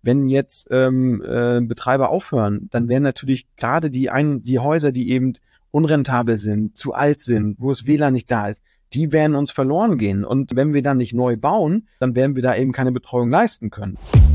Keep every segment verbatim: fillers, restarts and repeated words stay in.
wenn jetzt ähm, äh, Betreiber aufhören, dann werden natürlich gerade die, ein, die Häuser, die eben unrentabel sind, zu alt sind, wo es W L A N nicht da ist, die werden uns verloren gehen. Und wenn wir dann nicht neu bauen, dann werden wir da eben keine Betreuung leisten können.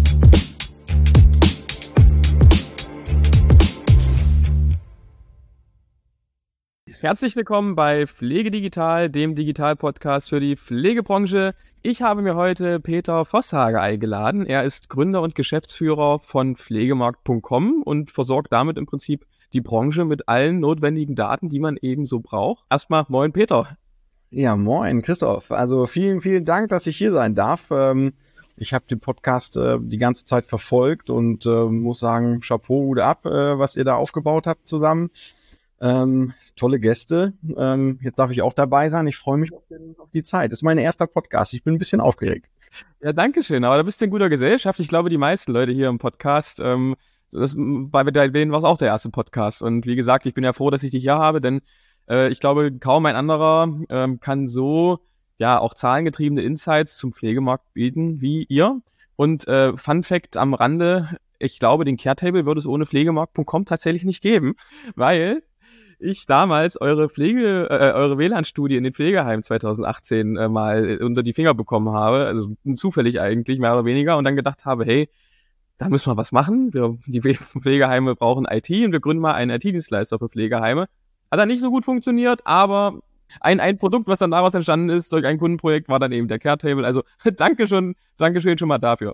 Herzlich willkommen bei Pflegedigital, dem Digital-Podcast für die Pflegebranche. Ich habe mir heute Peter Vosshage eingeladen. Er ist Gründer und Geschäftsführer von pflegemarkt punkt com und versorgt damit im Prinzip die Branche mit allen notwendigen Daten, die man eben so braucht. Erstmal moin Peter. Ja, moin Christoph. Also vielen, vielen Dank, dass ich hier sein darf. Ich habe den Podcast die ganze Zeit verfolgt und muss sagen, Chapeau, Hut ab, was ihr da aufgebaut habt zusammen. Ähm, tolle Gäste. Ähm, jetzt darf ich auch dabei sein. Ich freue mich auf, den, auf die Zeit. Das ist mein erster Podcast. Ich bin ein bisschen aufgeregt. Ja, danke schön. Aber da bist du in guter Gesellschaft. Ich glaube, die meisten Leute hier im Podcast, ähm, das, bei denen war es auch der erste Podcast. Und wie gesagt, ich bin ja froh, dass ich dich hier habe, denn äh, ich glaube, kaum ein anderer ähm, kann so ja auch zahlengetriebene Insights zum Pflegemarkt bieten wie ihr. Und äh, Fun Fact am Rande, ich glaube, den Caretable würde es ohne pflegemarkt punkt com tatsächlich nicht geben, weil ich damals eure Pflege, äh, eure W L A N-Studie in den Pflegeheimen zwanzig achtzehn äh, mal unter die Finger bekommen habe, also zufällig eigentlich, mehr oder weniger, und dann gedacht habe, hey, da müssen wir was machen. Wir, die Pflegeheime brauchen I T und wir gründen mal einen I T-Dienstleister für Pflegeheime. Hat dann nicht so gut funktioniert, aber ein, ein Produkt, was dann daraus entstanden ist, durch ein Kundenprojekt, war dann eben der Caretable. Also danke schon, danke schön schon mal dafür.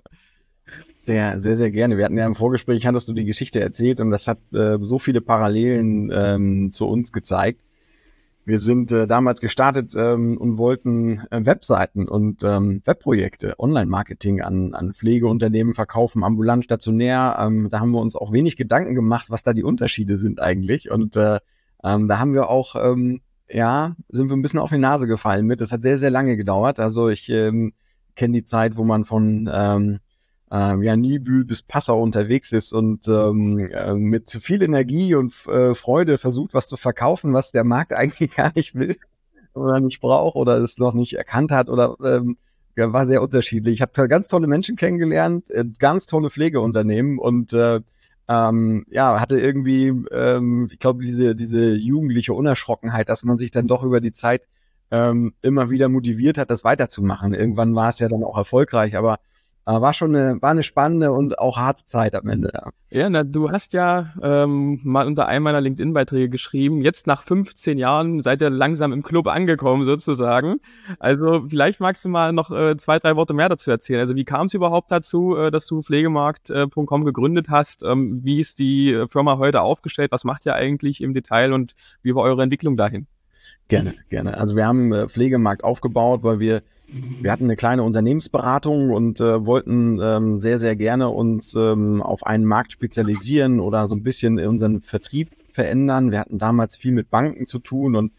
Sehr, sehr, sehr gerne. Wir hatten ja im Vorgespräch, hattest du die Geschichte erzählt und das hat äh, so viele Parallelen ähm, zu uns gezeigt. Wir sind äh, damals gestartet ähm, und wollten äh, Webseiten und ähm, Webprojekte, Online-Marketing an, an Pflegeunternehmen verkaufen, ambulant, stationär. Ähm, da haben wir uns auch wenig Gedanken gemacht, was da die Unterschiede sind eigentlich. Und äh, ähm, da haben wir auch, ähm, ja, sind wir ein bisschen auf die Nase gefallen mit. Das hat sehr, sehr lange gedauert. Also ich ähm, kenne die Zeit, wo man von ähm, Ähm, ja, Nibül bis Passau unterwegs ist und ähm, äh, mit viel Energie und äh, Freude versucht, was zu verkaufen, was der Markt eigentlich gar nicht will oder nicht braucht oder es noch nicht erkannt hat oder ähm, ja, war sehr unterschiedlich. Ich habe ganz tolle Menschen kennengelernt, äh, ganz tolle Pflegeunternehmen und äh, ähm, ja, hatte irgendwie, ähm, ich glaube, diese diese jugendliche Unerschrockenheit, dass man sich dann doch über die Zeit ähm, immer wieder motiviert hat, das weiterzumachen. Irgendwann war es ja dann auch erfolgreich, aber Aber war schon eine, war eine spannende und auch harte Zeit am Ende. Ja, ja na, du hast ja ähm, mal unter einem meiner LinkedIn-Beiträge geschrieben, jetzt nach fünfzehn Jahren seid ihr langsam im Club angekommen sozusagen. Also vielleicht magst du mal noch äh, zwei, drei Worte mehr dazu erzählen. Also wie kam es überhaupt dazu, äh, dass du pflegemarkt punkt com gegründet hast? Ähm, wie ist die Firma heute aufgestellt? Was macht ihr eigentlich im Detail und wie war eure Entwicklung dahin? Gerne, gerne. Also wir haben äh, Pflegemarkt aufgebaut, weil wir Wir hatten eine kleine Unternehmensberatung und äh, wollten ähm, sehr, sehr gerne uns ähm, auf einen Markt spezialisieren oder so ein bisschen unseren Vertrieb verändern. Wir hatten damals viel mit Banken zu tun und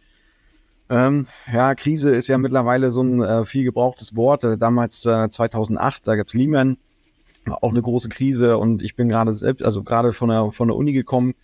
ähm, ja, Krise ist ja mittlerweile so ein äh, viel gebrauchtes Wort. Äh, damals äh, zweitausendacht, da gab's Lehman, war auch eine große Krise und ich bin gerade selbst, also gerade von der von der Uni gekommen.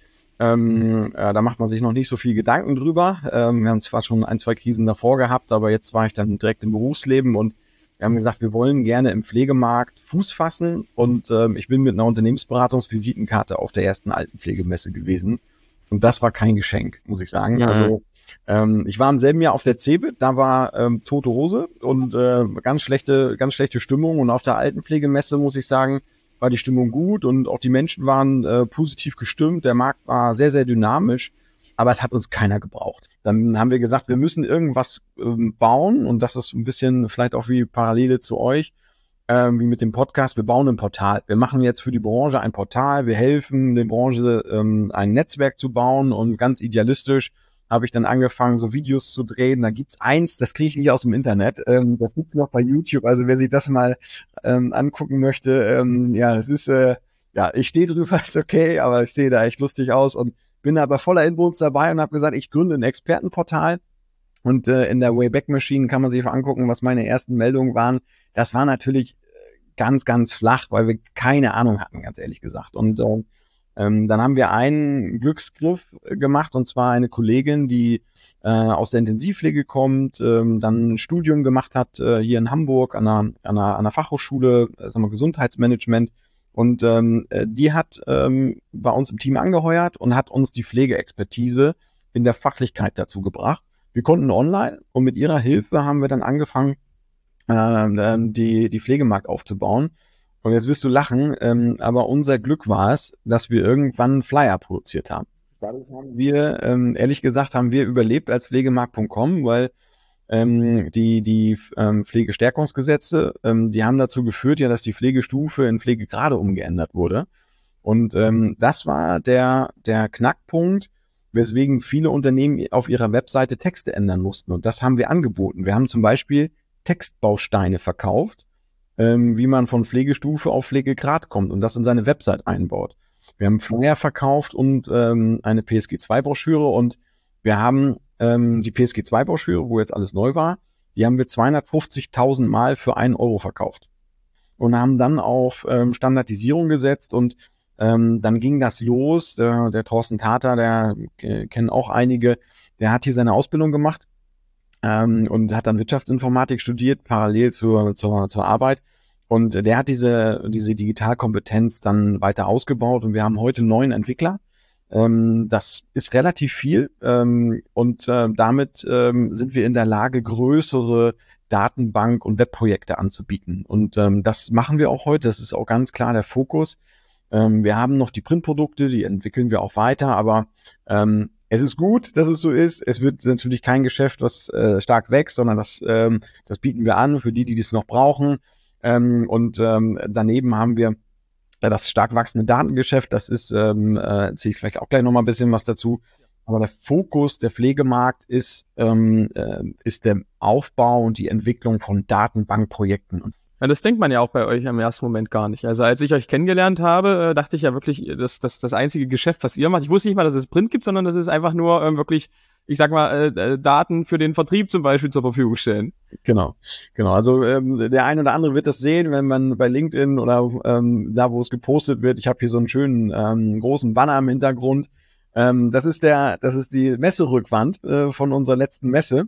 Ähm, äh, da macht man sich noch nicht so viel Gedanken drüber. Ähm, wir haben zwar schon ein, zwei Krisen davor gehabt, aber jetzt war ich dann direkt im Berufsleben und wir haben gesagt, wir wollen gerne im Pflegemarkt Fuß fassen und ähm, ich bin mit einer Unternehmensberatungsvisitenkarte auf der ersten Altenpflegemesse gewesen und das war kein Geschenk, muss ich sagen. Ja. Also ähm, ich war im selben Jahr auf der CeBIT, da war ähm, tote Hose und äh, ganz schlechte, ganz schlechte Stimmung und auf der Altenpflegemesse muss ich sagen, war die Stimmung gut und auch die Menschen waren äh, positiv gestimmt. Der Markt war sehr, sehr dynamisch, aber es hat uns keiner gebraucht. Dann haben wir gesagt, wir müssen irgendwas ähm, bauen und das ist ein bisschen vielleicht auch wie Parallele zu euch, ähm, wie mit dem Podcast. Wir bauen ein Portal. Wir machen jetzt für die Branche ein Portal. Wir helfen der Branche, ähm, ein Netzwerk zu bauen und ganz idealistisch habe ich dann angefangen, so Videos zu drehen. Da gibt's eins, das kriege ich nicht aus dem Internet. Ähm, das gibt's noch bei YouTube. Also wer sich das mal ähm, angucken möchte, ähm, ja, es ist, äh, ja, ich stehe drüber, ist okay, aber ich sehe da echt lustig aus und bin aber voller Inbrunst dabei und habe gesagt, ich gründe ein Expertenportal. Und äh, in der Wayback Machine kann man sich auch angucken, was meine ersten Meldungen waren. Das war natürlich ganz, ganz flach, weil wir keine Ahnung hatten, ganz ehrlich gesagt. Und äh, Ähm, dann haben wir einen Glücksgriff gemacht, und zwar eine Kollegin, die äh, aus der Intensivpflege kommt, ähm, dann ein Studium gemacht hat äh, hier in Hamburg an einer, an einer, an einer Fachhochschule, äh, sagen wir Gesundheitsmanagement, Und ähm, die hat ähm, bei uns im Team angeheuert und hat uns die Pflegeexpertise in der Fachlichkeit dazu gebracht. Wir konnten online und mit ihrer Hilfe haben wir dann angefangen, äh, die, die Pflegemarkt aufzubauen. Und jetzt wirst du lachen, ähm, aber unser Glück war es, dass wir irgendwann einen Flyer produziert haben. Dadurch haben wir, ähm, ehrlich gesagt, haben wir überlebt als Pflegemarkt Punkt com, weil ähm, die, die ähm, Pflegestärkungsgesetze, ähm, die haben dazu geführt, ja, dass die Pflegestufe in Pflegegrade umgeändert wurde. Und ähm, das war der, der Knackpunkt, weswegen viele Unternehmen auf ihrer Webseite Texte ändern mussten. Und das haben wir angeboten. Wir haben zum Beispiel Textbausteine verkauft, ähm, wie man von Pflegestufe auf Pflegegrad kommt und das in seine Website einbaut. Wir haben Flyer verkauft und ähm, eine P S G zwei Broschüre und wir haben ähm, die P S G zwei Broschüre, wo jetzt alles neu war, die haben wir zweihundertfünfzigtausend Mal für einen Euro verkauft und haben dann auf ähm, Standardisierung gesetzt und ähm, dann ging das los. Der, der Thorsten Tater, der äh, kennen auch einige, der hat hier seine Ausbildung gemacht ähm, und hat dann Wirtschaftsinformatik studiert, parallel zur, zur, zur Arbeit. Und der hat diese, diese Digitalkompetenz dann weiter ausgebaut und wir haben heute neun Entwickler. Ähm, das ist relativ viel ähm, und äh, damit ähm, sind wir in der Lage, größere Datenbank- und Webprojekte anzubieten. Und ähm, das machen wir auch heute. Das ist auch ganz klar der Fokus. Ähm, wir haben noch die Printprodukte, die entwickeln wir auch weiter, aber ähm, es ist gut, dass es so ist. Es wird natürlich kein Geschäft, was äh, stark wächst, sondern das, ähm, das bieten wir an für die, die das noch brauchen. Ähm, und ähm, daneben haben wir äh, das stark wachsende Datengeschäft. Das ist, ähm, äh, erzähle ich vielleicht auch gleich nochmal ein bisschen was dazu. Aber der Fokus der Pflegemarkt ist, ähm, äh, ist der Aufbau und die Entwicklung von Datenbankprojekten. Und ja, das denkt man ja auch bei euch im ersten Moment gar nicht. Also als ich euch kennengelernt habe, äh, dachte ich ja wirklich, dass das das einzige Geschäft, was ihr macht. Ich wusste nicht mal, dass es Print gibt, sondern das ist einfach nur ähm, wirklich, ich sag mal, äh, Daten für den Vertrieb zum Beispiel zur Verfügung stellen. Genau, genau. Also ähm, der eine oder andere wird das sehen, wenn man bei LinkedIn oder ähm, da, wo es gepostet wird. Ich habe hier so einen schönen ähm, großen Banner im Hintergrund. Ähm, das ist der, das ist die Messerückwand äh, von unserer letzten Messe.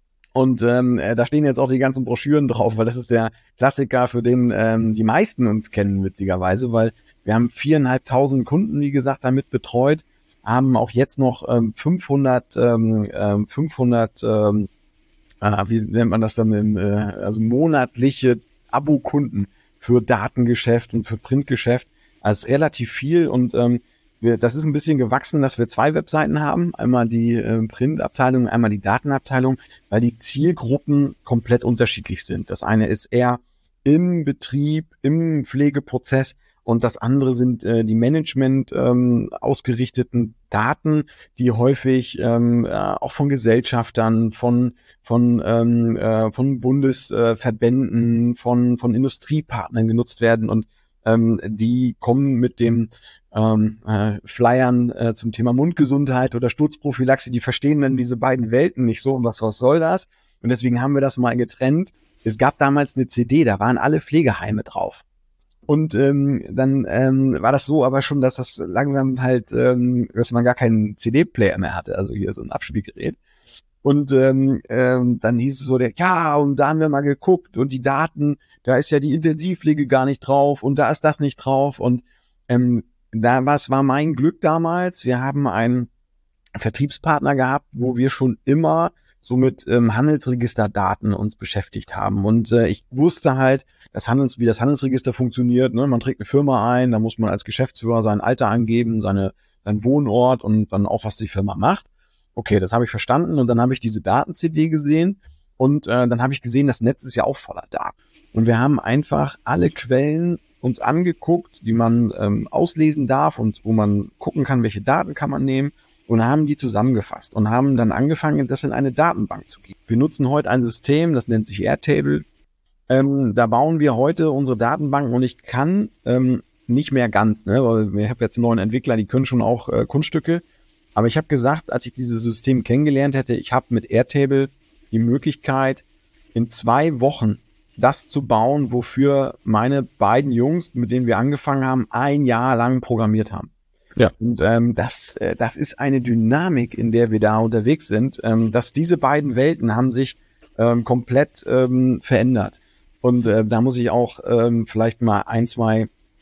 Und ähm, äh, da stehen jetzt auch die ganzen Broschüren drauf, weil das ist der Klassiker, für den ähm, die meisten uns kennen, witzigerweise, weil wir haben viereinhalbtausend Kunden, wie gesagt, damit betreut, haben auch jetzt noch ähm, fünfhundert, ähm, fünfhundert, ähm, äh, wie nennt man das dann, in, äh, also monatliche Abo-Kunden für Datengeschäft und für Printgeschäft. Also relativ viel und ähm, wir, das ist ein bisschen gewachsen, dass wir zwei Webseiten haben. Einmal die äh, Printabteilung, einmal die Datenabteilung, weil die Zielgruppen komplett unterschiedlich sind. Das eine ist eher im Betrieb, im Pflegeprozess und das andere sind äh, die Management ähm, ausgerichteten Daten, die häufig ähm, äh, auch von Gesellschaftern, von von ähm, äh, von Bundesverbänden, äh, von von Industriepartnern genutzt werden und ähm, die kommen mit dem ähm, äh, Flyern äh, zum Thema Mundgesundheit oder Sturzprophylaxe, die verstehen dann diese beiden Welten nicht so, und was, was soll das? Und deswegen haben wir das mal getrennt. Es gab damals eine C D, da waren alle Pflegeheime drauf. Und ähm, dann ähm, war das so aber schon, dass das langsam halt, ähm, dass man gar keinen C D-Player mehr hatte, also hier so ein Abspielgerät. Und ähm, ähm, dann hieß es so, der, ja, und da haben wir mal geguckt und die Daten, da ist ja die Intensivpflege gar nicht drauf und da ist das nicht drauf. Und ähm, da was war mein Glück damals. Wir haben einen Vertriebspartner gehabt, wo wir schon immer so mit ähm, Handelsregisterdaten uns beschäftigt haben. Und äh, ich wusste halt, das Handels, wie das Handelsregister funktioniert. Ne? Man trägt eine Firma ein, da muss man als Geschäftsführer sein Alter angeben, seine, seinen Wohnort und dann auch, was die Firma macht. Okay, das habe ich verstanden und dann habe ich diese Daten-C D gesehen und äh, dann habe ich gesehen, das Netz ist ja auch voller Daten. Und wir haben einfach alle Quellen uns angeguckt, die man ähm, auslesen darf und wo man gucken kann, welche Daten kann man nehmen und haben die zusammengefasst und haben dann angefangen, das in eine Datenbank zu geben. Wir nutzen heute ein System, das nennt sich Airtable. Ähm, da bauen wir heute unsere Datenbanken und ich kann ähm, nicht mehr ganz, ne, weil ich habe jetzt einen neuen Entwickler, die können schon auch äh, Kunststücke. Aber ich habe gesagt, als ich dieses System kennengelernt hätte, ich habe mit Airtable die Möglichkeit, in zwei Wochen das zu bauen, wofür meine beiden Jungs, mit denen wir angefangen haben, ein Jahr lang programmiert haben. Ja. Und ähm, das, äh, das ist eine Dynamik, in der wir da unterwegs sind, ähm, dass diese beiden Welten haben sich ähm, komplett ähm, verändert. Und äh, da muss ich auch ähm, vielleicht mal ein, zwei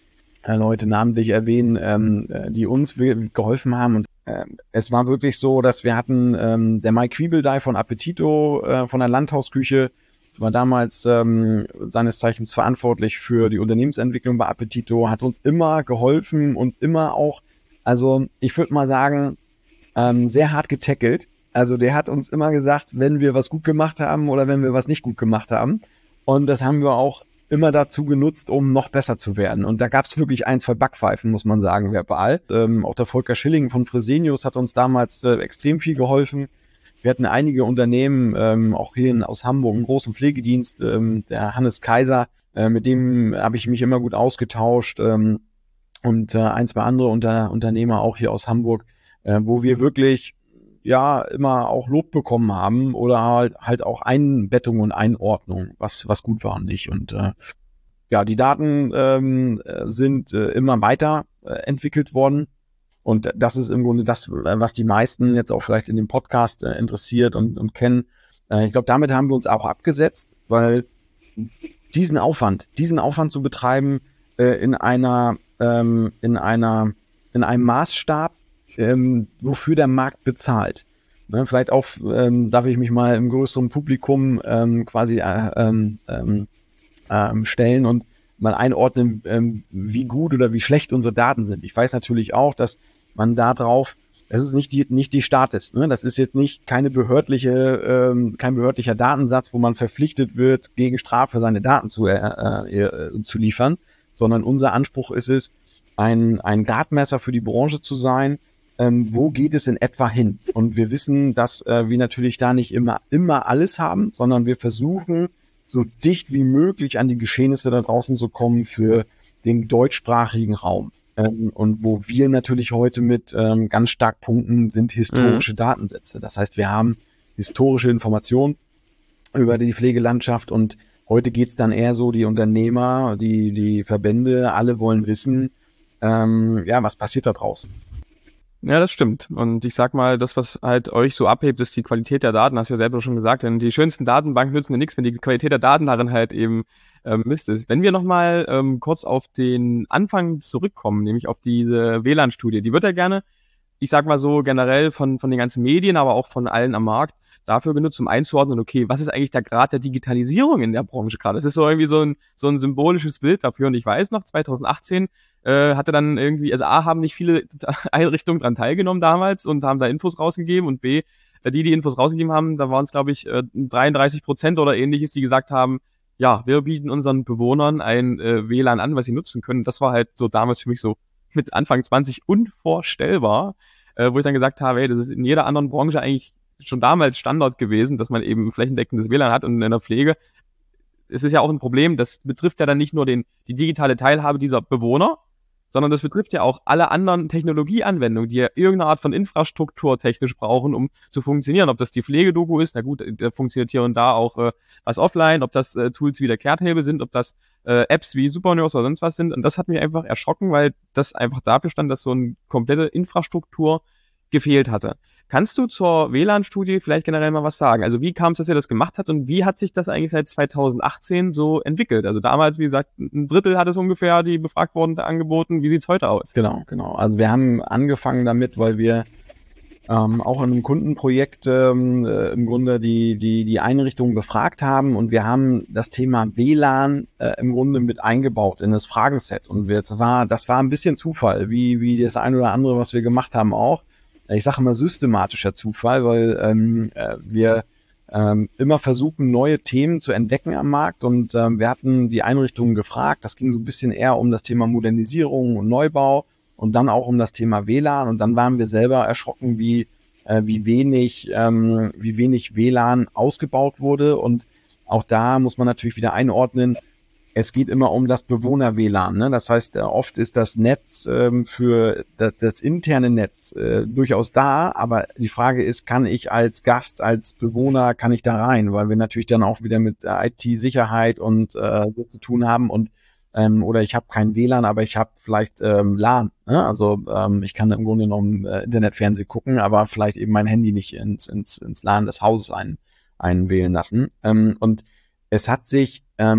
äh, Leute namentlich erwähnen, ähm, äh, die uns we- geholfen haben. Und äh, es war wirklich so, dass wir hatten ähm, der Mike Quiebeldey von Appetito, äh, von der Landhausküche, war damals ähm, seines Zeichens verantwortlich für die Unternehmensentwicklung bei Appetito, hat uns immer geholfen und immer auch, also ich würde mal sagen, ähm, sehr hart getackelt. Also der hat uns immer gesagt, wenn wir was gut gemacht haben oder wenn wir was nicht gut gemacht haben. Und das haben wir auch immer dazu genutzt, um noch besser zu werden. Und da gab es wirklich ein, zwei Backpfeifen, muss man sagen, verbal. Ähm, auch der Volker Schilling von Fresenius hat uns damals äh, extrem viel geholfen. Wir hatten einige Unternehmen, ähm, auch hier in, aus Hamburg, einen großen Pflegedienst, ähm, der Hannes Kaiser, äh, mit dem habe ich mich immer gut ausgetauscht, ähm, und äh, ein, zwei andere Unter Unternehmer auch hier aus Hamburg, äh, wo wir wirklich ja immer auch Lob bekommen haben oder halt, halt auch Einbettung und Einordnung, was, was gut war und nicht. Und äh, ja, die Daten ähm, sind äh, immer weiter äh, entwickelt worden. Und das ist im Grunde das, was die meisten jetzt auch vielleicht in dem Podcast äh, interessiert und, und kennen. Äh, ich glaube, damit haben wir uns auch abgesetzt, weil diesen Aufwand, diesen Aufwand zu betreiben äh, in einer, ähm, in einer, in einem Maßstab, ähm, wofür der Markt bezahlt. Ne, vielleicht auch ähm, darf ich mich mal im größeren Publikum ähm, quasi äh, ähm, ähm, stellen und mal einordnen, ähm, wie gut oder wie schlecht unsere Daten sind. Ich weiß natürlich auch, dass man da drauf, das ist nicht die nicht die Statis, ne? Das ist jetzt nicht keine behördliche, ähm, kein behördlicher Datensatz, wo man verpflichtet wird, gegen Strafe seine Daten zu, äh, äh, zu liefern, sondern unser Anspruch ist es, ein ein Gradmesser für die Branche zu sein. Ähm, wo geht es in etwa hin? Und wir wissen, dass äh, wir natürlich da nicht immer immer alles haben, sondern wir versuchen, so dicht wie möglich an die Geschehnisse da draußen zu kommen für den deutschsprachigen Raum. Ähm, und wo wir natürlich heute mit ähm, ganz stark punkten, sind historische mhm. Datensätze. Das heißt, wir haben historische Informationen über die Pflegelandschaft und heute geht's dann eher so, die Unternehmer, die, die Verbände, alle wollen wissen, ähm, ja, was passiert da draußen. Ja, das stimmt. Und ich sag mal, das, was halt euch so abhebt, ist die Qualität der Daten, hast du ja selber schon gesagt, denn die schönsten Datenbanken nützen ja nichts, wenn die Qualität der Daten darin halt eben ähm, Mist ist. Wenn wir nochmal ähm, kurz auf den Anfang zurückkommen, nämlich auf diese W L A N-Studie, die wird ja gerne, ich sag mal so generell von, von den ganzen Medien, aber auch von allen am Markt, dafür genutzt, um einzuordnen, okay, was ist eigentlich der Grad der Digitalisierung in der Branche gerade? Das ist so irgendwie so ein, so ein symbolisches Bild dafür. Und ich weiß noch, zwanzig achtzehn äh, hatte dann irgendwie, also A, haben nicht viele Einrichtungen dran teilgenommen damals und haben da Infos rausgegeben und B, die, die Infos rausgegeben haben, da waren es, glaube ich, dreiunddreißig Prozent oder ähnliches, die gesagt haben, ja, wir bieten unseren Bewohnern ein äh, W L A N an, was sie nutzen können. Das war halt so damals für mich so mit Anfang zwanzig unvorstellbar, äh, wo ich dann gesagt habe, hey, das ist in jeder anderen Branche eigentlich schon damals Standard gewesen, dass man eben flächendeckendes W L A N hat und in der Pflege. Es ist ja auch ein Problem, das betrifft ja dann nicht nur den, die digitale Teilhabe dieser Bewohner, sondern das betrifft ja auch alle anderen Technologieanwendungen, die ja irgendeine Art von Infrastruktur technisch brauchen, um zu funktionieren. Ob das die Pflegedoku ist, na gut, da funktioniert hier und da auch äh, was offline, ob das äh, Tools wie der Kehrtable sind, ob das äh, Apps wie Supernurse oder sonst was sind. Und das hat mich einfach erschrocken, weil das einfach dafür stand, dass so eine komplette Infrastruktur gefehlt hatte. Kannst du zur W L A N-Studie vielleicht generell mal was sagen? Also wie kam es, dass ihr das gemacht habt und wie hat sich das eigentlich seit zwanzig achtzehn so entwickelt? Also damals, wie gesagt, ein Drittel hat es ungefähr die befragt wurden angeboten. Wie sieht's heute aus? Genau, genau. Also wir haben angefangen damit, weil wir ähm, auch in einem Kundenprojekt ähm, äh, im Grunde die die die Einrichtungen befragt haben und wir haben das Thema W L A N äh, im Grunde mit eingebaut in das Fragenset. Und wir, das war das war ein bisschen Zufall, wie wie das eine oder andere, was wir gemacht haben auch. Ich sage immer systematischer Zufall, weil ähm, äh, wir ähm, immer versuchen, neue Themen zu entdecken am Markt und ähm, wir hatten die Einrichtungen gefragt. Das ging so ein bisschen eher um das Thema Modernisierung und Neubau und dann auch um das Thema W L A N und dann waren wir selber erschrocken, wie äh, wie wenig ähm, wie wenig W L A N ausgebaut wurde und auch da muss man natürlich wieder einordnen. Es geht immer um das Bewohner-W L A N. Ne? Das heißt, äh, oft ist das Netz ähm, für das, das interne Netz äh, durchaus da, aber die Frage ist, kann ich als Gast, als Bewohner, kann ich da rein? Weil wir natürlich dann auch wieder mit äh, I T-Sicherheit und äh, so zu tun haben und ähm, oder ich habe kein W L A N, aber ich habe vielleicht ähm, L A N. Ne? Also ähm, ich kann im Grunde genommen äh, Internetfernsehen gucken, aber vielleicht eben mein Handy nicht ins, ins, ins L A N des Hauses ein, einwählen lassen. Ähm, und es hat sich ähm,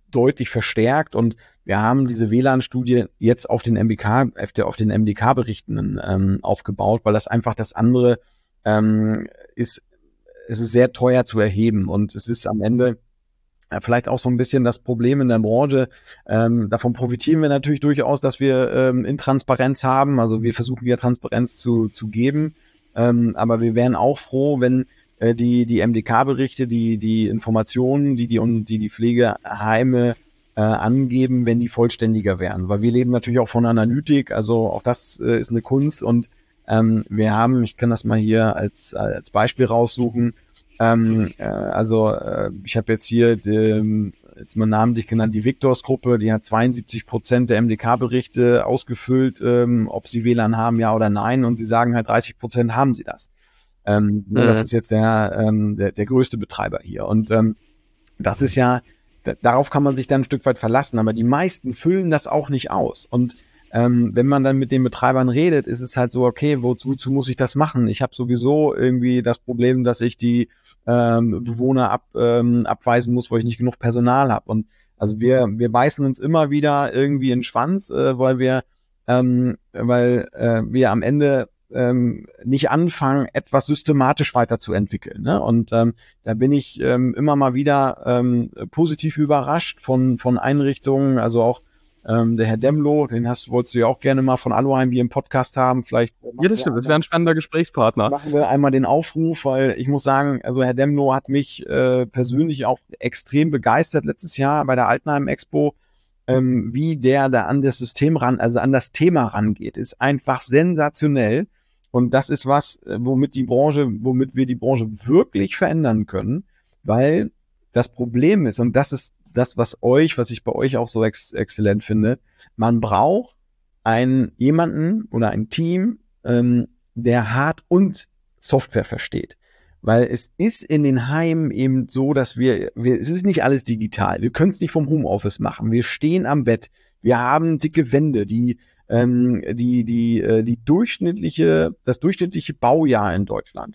deutlich verstärkt und wir haben diese W L A N-Studie jetzt auf den M D K, auf den M D K-Berichten ähm, aufgebaut, weil das einfach das andere ähm, ist, es ist sehr teuer zu erheben und es ist am Ende vielleicht auch so ein bisschen das Problem in der Branche. Ähm, davon profitieren wir natürlich durchaus, dass wir ähm, Intransparenz haben. Also wir versuchen ja Transparenz zu, zu geben. Ähm, aber wir wären auch froh, wenn äh, die, die M D K-Berichte, die, die Informationen, die die, die, die Pflegeheime äh, angeben, wenn die vollständiger wären. Weil wir leben natürlich auch von Analytik. Also auch das äh, ist eine Kunst. Und ähm, wir haben, ich kann das mal hier als, als Beispiel raussuchen, Ähm, äh, also äh, ich habe jetzt hier die, jetzt mal namentlich genannt die Victors-Gruppe, die hat zweiundsiebzig Prozent der M D K-Berichte ausgefüllt, ähm, ob sie W L A N haben, ja oder nein, und sie sagen halt dreißig Prozent haben sie das. Ähm, mhm. Das ist jetzt der, ähm, der, der größte Betreiber hier und ähm, das ist ja, d- darauf kann man sich dann ein Stück weit verlassen, aber die meisten füllen das auch nicht aus und Ähm, wenn man dann mit den Betreibern redet, ist es halt so, okay, wozu, wozu muss ich das machen? Ich habe sowieso irgendwie das Problem, dass ich die ähm, Bewohner ab, ähm, abweisen muss, weil ich nicht genug Personal habe. Und also wir wir beißen uns immer wieder irgendwie in den Schwanz, äh, weil wir ähm, weil äh, wir am Ende ähm, nicht anfangen, etwas systematisch weiterzuentwickeln. Ne? Und ähm, da bin ich ähm, immer mal wieder ähm, positiv überrascht von von Einrichtungen, also auch Ähm, der Herr Demlo, den hast, wolltest du ja auch gerne mal von Aluheim hier im Podcast haben. Vielleicht ja, das stimmt, das wäre ein spannender Gesprächspartner. Machen wir einmal den Aufruf, weil ich muss sagen, also Herr Demlo hat mich äh, persönlich auch extrem begeistert letztes Jahr bei der Altenheim Expo, ähm, wie der da an das System ran, also an das Thema rangeht, ist einfach sensationell. Und das ist was, womit die Branche, womit wir die Branche wirklich verändern können, weil das Problem ist, und das ist das, was euch, was ich bei euch auch so ex- exzellent finde, man braucht einen jemanden oder ein Team, ähm, der Hard- und Software versteht. Weil es ist in den Heimen eben so, dass wir, wir es ist nicht alles digital. Wir können es nicht vom Homeoffice machen. Wir stehen am Bett. Wir haben dicke Wände, die, ähm, die, die, äh, die durchschnittliche, das durchschnittliche Baujahr in Deutschland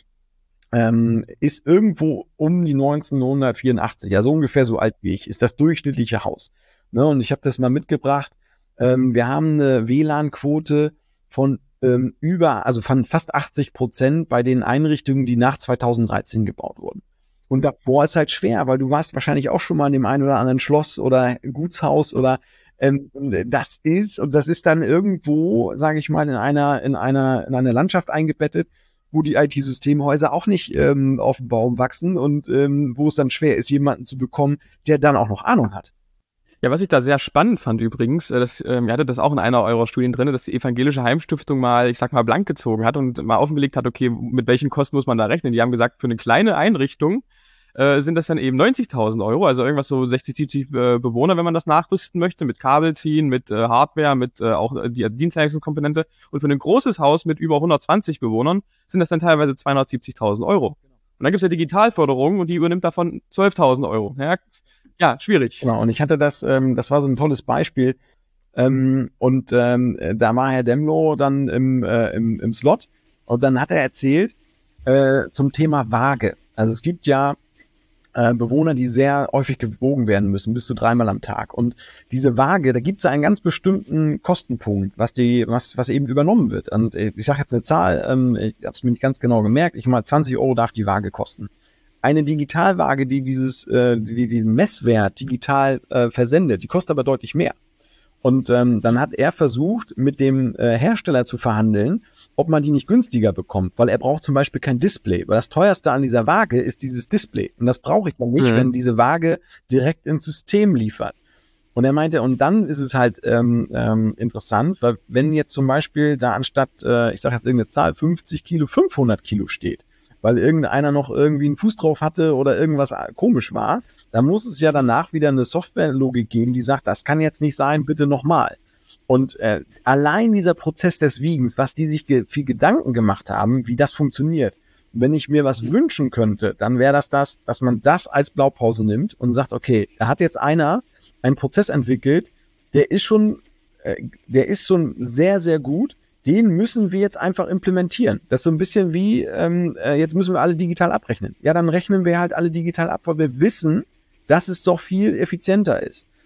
ähm, ist irgendwo um die neunzehnhundertvierundachtzig, also ungefähr so alt wie ich, ist das durchschnittliche Haus. Ne? Und ich habe das mal mitgebracht. Ähm, wir haben eine W L A N-Quote von ähm, über, also von fast achtzig Prozent bei den Einrichtungen, die nach zweitausenddreizehn gebaut wurden. Und davor ist halt schwer, weil du warst wahrscheinlich auch schon mal in dem einen oder anderen Schloss oder Gutshaus oder ähm, das ist, und das ist dann irgendwo, sage ich mal, in einer, in einer, in einer Landschaft eingebettet, wo die I T-Systemhäuser auch nicht ähm, auf dem Baum wachsen und ähm, wo es dann schwer ist, jemanden zu bekommen, der dann auch noch Ahnung hat. Ja, was ich da sehr spannend fand übrigens, äh, das, ähm, ihr hattet das auch in einer eurer Studien drin, dass die Evangelische Heimstiftung mal, ich sag mal, blank gezogen hat und mal offengelegt hat, okay, mit welchen Kosten muss man da rechnen? Die haben gesagt, für eine kleine Einrichtung äh, sind das dann eben neunzigtausend Euro, also irgendwas so sechzig, siebzig äh, Bewohner, wenn man das nachrüsten möchte, mit Kabel ziehen, mit äh, Hardware, mit äh, auch äh, die Dienstleistungskomponente. Und für ein großes Haus mit über hundertzwanzig Bewohnern sind das dann teilweise zweihundertsiebzigtausend Euro. Und dann gibt's ja Digitalförderung und die übernimmt davon zwölftausend Euro. Ja, ja, schwierig. Genau, und ich hatte das, ähm, das war so ein tolles Beispiel. Ähm, und ähm, da war Herr Demlo dann im, äh, im, im Slot und dann hat er erzählt äh, zum Thema Waage. Also es gibt ja äh, Bewohner, die sehr häufig gewogen werden müssen, bis zu dreimal am Tag. Und diese Waage, da gibt es einen ganz bestimmten Kostenpunkt, was die, was, was eben übernommen wird. Und ich sage jetzt eine Zahl, ähm, ich habe es mir nicht ganz genau gemerkt, ich mal zwanzig Euro darf die Waage kosten. Eine Digitalwaage, die dieses, äh, die, diesen Messwert digital äh, versendet, die kostet aber deutlich mehr. Und ähm, dann hat er versucht, mit dem äh, Hersteller zu verhandeln, ob man die nicht günstiger bekommt, weil er braucht zum Beispiel kein Display. Weil das teuerste an dieser Waage ist dieses Display. Und das brauche ich dann nicht, mhm. wenn diese Waage direkt ins System liefert. Und er meinte, und dann ist es halt ähm, ähm, interessant, weil wenn jetzt zum Beispiel da anstatt, äh, ich sage jetzt irgendeine Zahl, fünfzig Kilo, fünfhundert Kilo steht, weil irgendeiner noch irgendwie einen Fuß drauf hatte oder irgendwas komisch war, dann muss es ja danach wieder eine Softwarelogik geben, die sagt, das kann jetzt nicht sein, bitte nochmal. Und äh, allein dieser Prozess des Wiegens, was die sich ge- viel Gedanken gemacht haben, wie das funktioniert. Wenn ich mir was wünschen könnte, dann wäre das das, dass man das als Blaupause nimmt und sagt, okay, da hat jetzt einer einen Prozess entwickelt, der ist schon, äh, der ist schon sehr, sehr gut. Den müssen wir jetzt einfach implementieren. Das ist so ein bisschen wie, ähm, äh, jetzt müssen wir alle digital abrechnen. Ja, dann rechnen wir halt alle digital ab, weil wir wissen, dass es doch viel effizienter ist.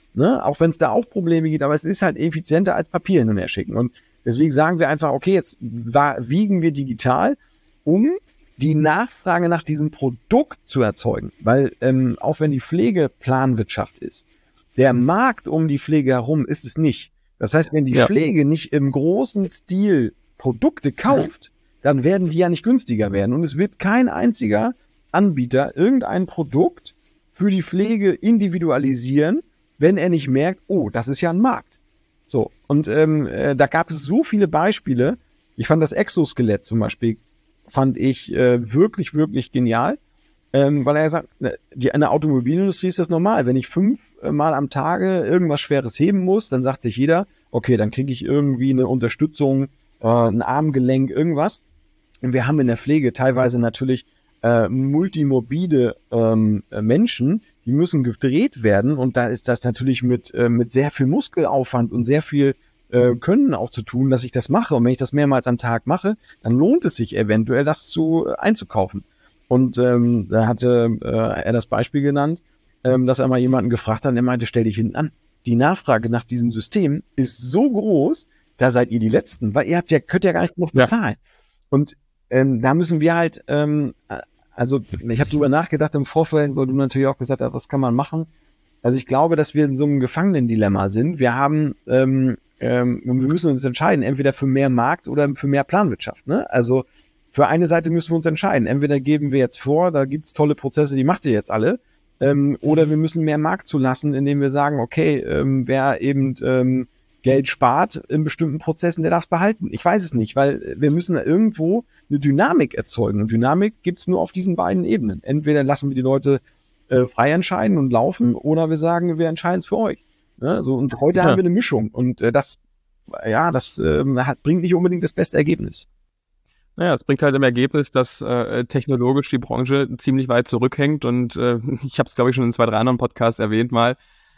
ne? Auch wenn es da auch Probleme gibt, aber es ist halt effizienter als Papier hin und her schicken. Und deswegen sagen wir einfach, okay, jetzt wiegen wir digital, um die Nachfrage nach diesem Produkt zu erzeugen. Weil ähm, auch wenn die Pflege Planwirtschaft ist, der Markt um die Pflege herum ist es nicht. Das heißt, wenn die ja. Pflege nicht im großen Stil Produkte kauft, dann werden die ja nicht günstiger werden. Und es wird kein einziger Anbieter irgendein Produkt für die Pflege individualisieren, wenn er nicht merkt, oh, das ist ja ein Markt. So, und ähm, äh, da gab es so viele Beispiele. Ich fand das Exoskelett zum Beispiel, fand ich äh, wirklich, wirklich genial, ähm, weil er sagt, die, in der Automobilindustrie ist das normal. Wenn ich fünf Mal am Tage irgendwas Schweres heben muss, dann sagt sich jeder, okay, dann kriege ich irgendwie eine Unterstützung, äh, ein Armgelenk, irgendwas. Und wir haben in der Pflege teilweise natürlich äh, multimorbide ähm, Menschen, die müssen gedreht werden und da ist das natürlich mit, äh, mit sehr viel Muskelaufwand und sehr viel äh, Können auch zu tun, dass ich das mache. Und wenn ich das mehrmals am Tag mache, dann lohnt es sich eventuell, das zu äh, einzukaufen. Und ähm, da hatte äh, er das Beispiel genannt, ähm, dass er mal jemanden gefragt hat, und er meinte, stell dich hinten an. Die Nachfrage nach diesem System ist so groß, da seid ihr die Letzten, weil ihr habt ja, könnt ja gar nicht genug bezahlen. Ja. Und ähm, da müssen wir halt, ähm, also ich habe drüber nachgedacht im Vorfeld, wo du natürlich auch gesagt hast, was kann man machen? Also ich glaube, dass wir in so einem Gefangenendilemma sind. Wir haben, ähm, ähm, wir müssen uns entscheiden, entweder für mehr Markt oder für mehr Planwirtschaft. Ne? Also für eine Seite müssen wir uns entscheiden. Entweder geben wir jetzt vor, da gibt's tolle Prozesse, die macht ihr jetzt alle. Ähm, oder wir müssen mehr Markt zulassen, indem wir sagen, okay, ähm, wer eben ähm, Geld spart in bestimmten Prozessen, der darf es behalten. Ich weiß es nicht, weil wir müssen da irgendwo eine Dynamik erzeugen. Und Dynamik gibt's nur auf diesen beiden Ebenen. Entweder lassen wir die Leute äh, frei entscheiden und laufen, oder wir sagen, wir entscheiden es für euch. Ne? So, und heute ja. haben wir eine Mischung. Und äh, das, ja, das äh, hat, bringt nicht unbedingt das beste Ergebnis. Naja, es bringt halt im Ergebnis, dass äh, technologisch die Branche ziemlich weit zurückhängt und äh, ich habe es, glaube ich, schon in zwei, drei anderen Podcasts erwähnt mal,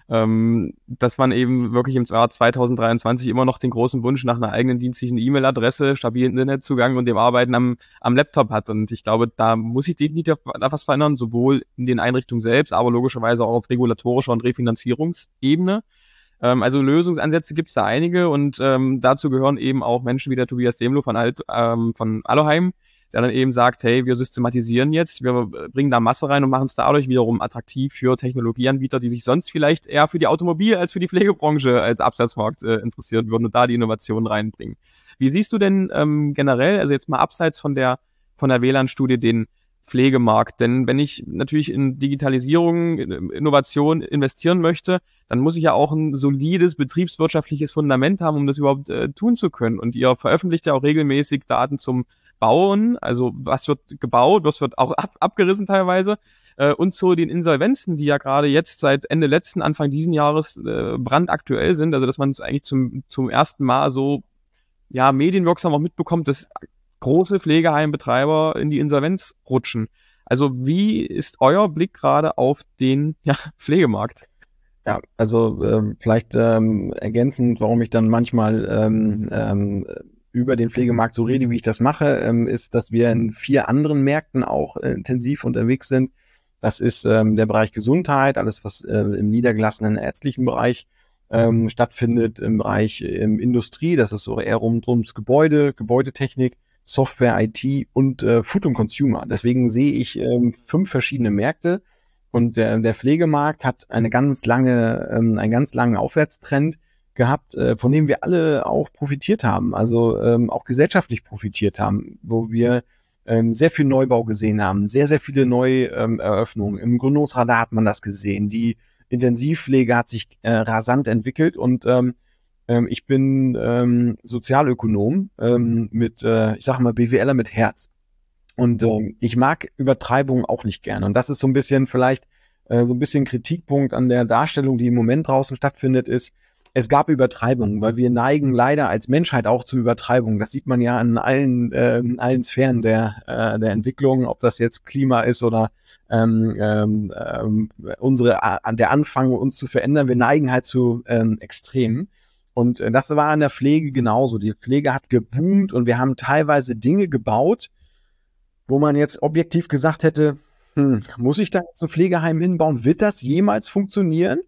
ähm, dass man eben wirklich im Jahr zwanzig dreiundzwanzig immer noch den großen Wunsch nach einer eigenen dienstlichen E-Mail-Adresse, stabilen Internetzugang und dem Arbeiten am, am Laptop hat. Und ich glaube, da muss sich definitiv da was verändern, sowohl in den Einrichtungen selbst, aber logischerweise auch auf regulatorischer und Refinanzierungsebene. Also Lösungsansätze gibt es da einige und ähm, dazu gehören eben auch Menschen wie der Tobias Demlo von, Alt, ähm, von Aloheim, der dann eben sagt, hey, wir systematisieren jetzt, wir bringen da Masse rein und machen es dadurch wiederum attraktiv für Technologieanbieter, die sich sonst vielleicht eher für die Automobil- als für die Pflegebranche als Absatzmarkt äh, interessieren würden und da die Innovationen reinbringen. Wie siehst du denn ähm, generell, also jetzt mal abseits von der von der W L A N-Studie, den Pflegemarkt? Denn wenn ich natürlich in Digitalisierung, in Innovation investieren möchte, dann muss ich ja auch ein solides betriebswirtschaftliches Fundament haben, um das überhaupt äh, tun zu können. Und ihr veröffentlicht ja auch regelmäßig Daten zum Bauen, also was wird gebaut, was wird auch ab, abgerissen teilweise, äh, und zu den Insolvenzen, die ja gerade jetzt seit Ende letzten, Anfang diesen Jahres äh, brandaktuell sind, also dass man es eigentlich zum, zum ersten Mal so ja medienwirksam auch mitbekommt, dass große Pflegeheimbetreiber in die Insolvenz rutschen. Also wie ist euer Blick gerade auf den ja, Pflegemarkt? Ja, also ähm, vielleicht ähm, ergänzend, warum ich dann manchmal ähm, ähm, über den Pflegemarkt so rede, wie ich das mache, ähm, ist, dass wir in vier anderen Märkten auch äh, intensiv unterwegs sind. Das ist ähm, der Bereich Gesundheit, alles was äh, im niedergelassenen ärztlichen Bereich ähm, stattfindet, im Bereich ähm, Industrie, das ist so eher rund ums Gebäude, Gebäudetechnik, Software, I T und äh, Food und Consumer. Deswegen sehe ich ähm, fünf verschiedene Märkte und der, der Pflegemarkt hat eine ganz lange, ähm, einen ganz langen Aufwärtstrend gehabt, äh, von dem wir alle auch profitiert haben, also ähm, auch gesellschaftlich profitiert haben, wo wir ähm, sehr viel Neubau gesehen haben, sehr, sehr viele Neueröffnungen. Ähm, Im Gründungsradar hat man das gesehen. Die Intensivpflege hat sich äh, rasant entwickelt und ähm, ich bin ähm, Sozialökonom ähm, mit, äh, ich sage mal, BWLer mit Herz. Und ähm, ich mag Übertreibungen auch nicht gerne. Und das ist so ein bisschen vielleicht äh, so ein bisschen Kritikpunkt an der Darstellung, die im Moment draußen stattfindet, ist, es gab Übertreibungen, weil wir neigen leider als Menschheit auch zu Übertreibungen. Das sieht man ja an allen, äh, in allen Sphären der, äh, der Entwicklung, ob das jetzt Klima ist oder ähm, ähm, unsere, an der Anfang, uns zu verändern. Wir neigen halt zu ähm, Extremen. Und das war in der Pflege genauso. Die Pflege hat geboomt und wir haben teilweise Dinge gebaut, wo man jetzt objektiv gesagt hätte, hm, muss ich da jetzt ein Pflegeheim hinbauen? Wird das jemals funktionieren?